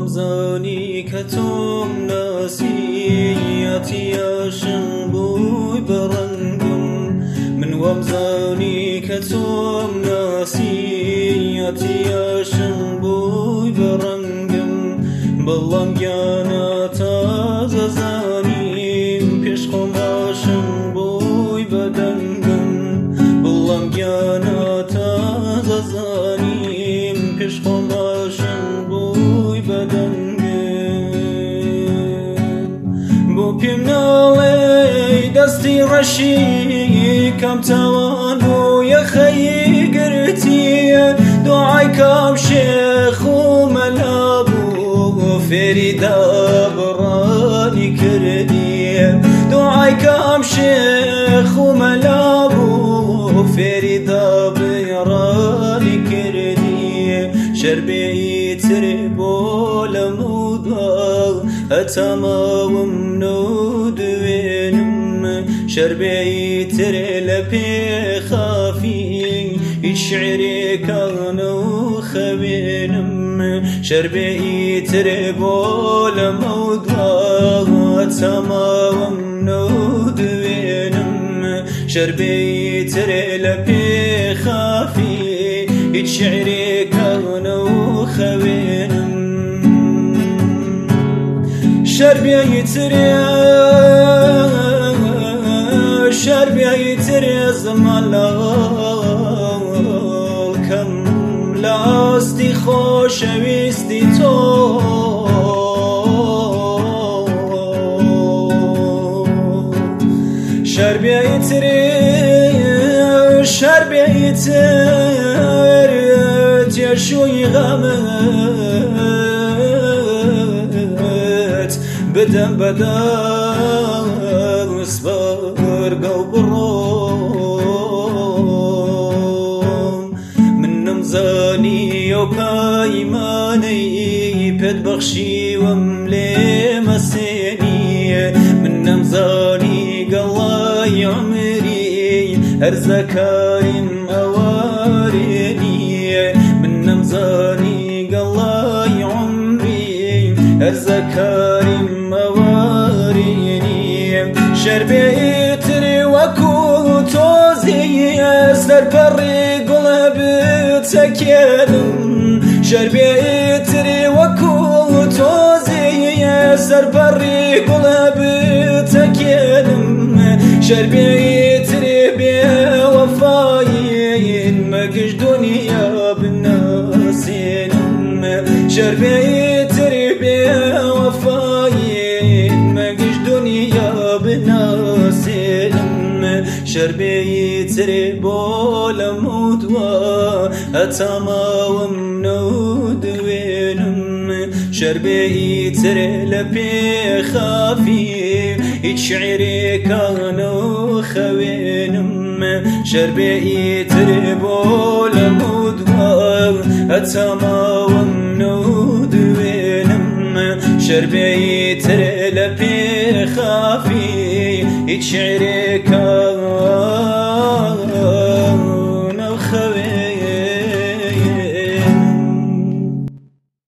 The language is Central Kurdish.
وامزاني كتوم ناسياتي ياشن بوي برنقم من وامزاني كتوم ناسياتي ياشن بوي برنقم بلام جانا تازازاني پیش خماشن بوي بدنقم بلام جانا تازازاني پیش خماشن بوي بدنقم بو پیم نالی دستی رشی کم توان بو یخی گرتی دعای کم شیخ و ملابو فریدا برانی کردی دعای کم شیخ و ملابو فریدا برانی کردی شربی تری بولمودا اتماوم نودوينم شربي تري لبي خافي يشعري كانوا خبينم شربي تري بول موضوع اتماوم نودوينم شربي تري لبي خافي يشعري كانوا خبينم شربي يتري زمان كم لاستي خوش ويستي تو شربي يتري تشوي غمت بدم اصبر قلب الروم من نمزاني وكايماني بد بخشي وملي مسيني من نمزاني قلاي عمري ارزكايم اواريني من نمزاني قلاي عمري ارزكايم اواريني شربي تري وكو توزي سر بري قلب تكيلم شربي تري وكو توزي سر بري قلب تكيلم شربي تري بوفاين مقش دنيا بالناسين شربي تري بوفاين مقش دنيا بالناسين شربي تري بول مدوى اتماوم نودوينم شربي تري لبي خافي يشعري كانوا خوينم شربي تري بول مدوى اتماوم نودوينم شربي تري لبي خافي يشعري كانوا